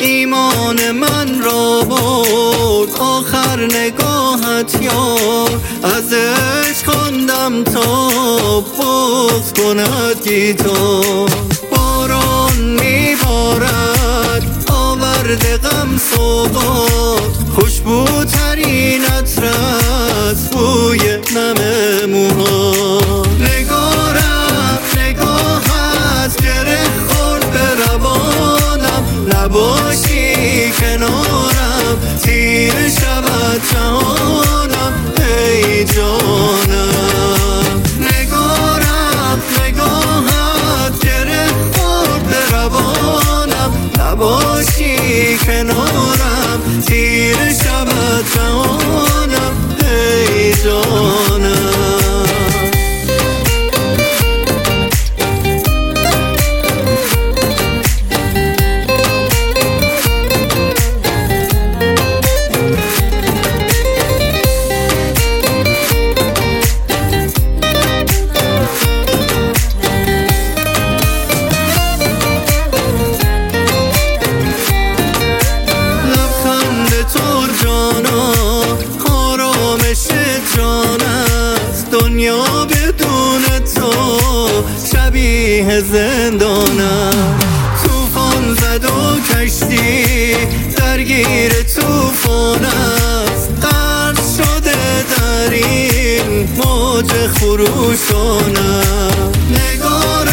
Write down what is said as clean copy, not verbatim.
ایمان من را برد آخر نگاهت یار، از عشق خواندم تا بغض کند گیتار. باران میبارد آورده غم سوغات، خوشبوترین عطر از بوی نم موها. نگاهت گره خورد به روانم، نباشی کنارم تیر شود جهانم ای جانم. نگاهت گره خورد به روانم، نباشی کنارم تیر شود جهانم ای جانم. دنیا بدون تو شبیه زندانم. طوفان زد و کشتی درگیر طوفان است، غرق شده در این موج خروشانم.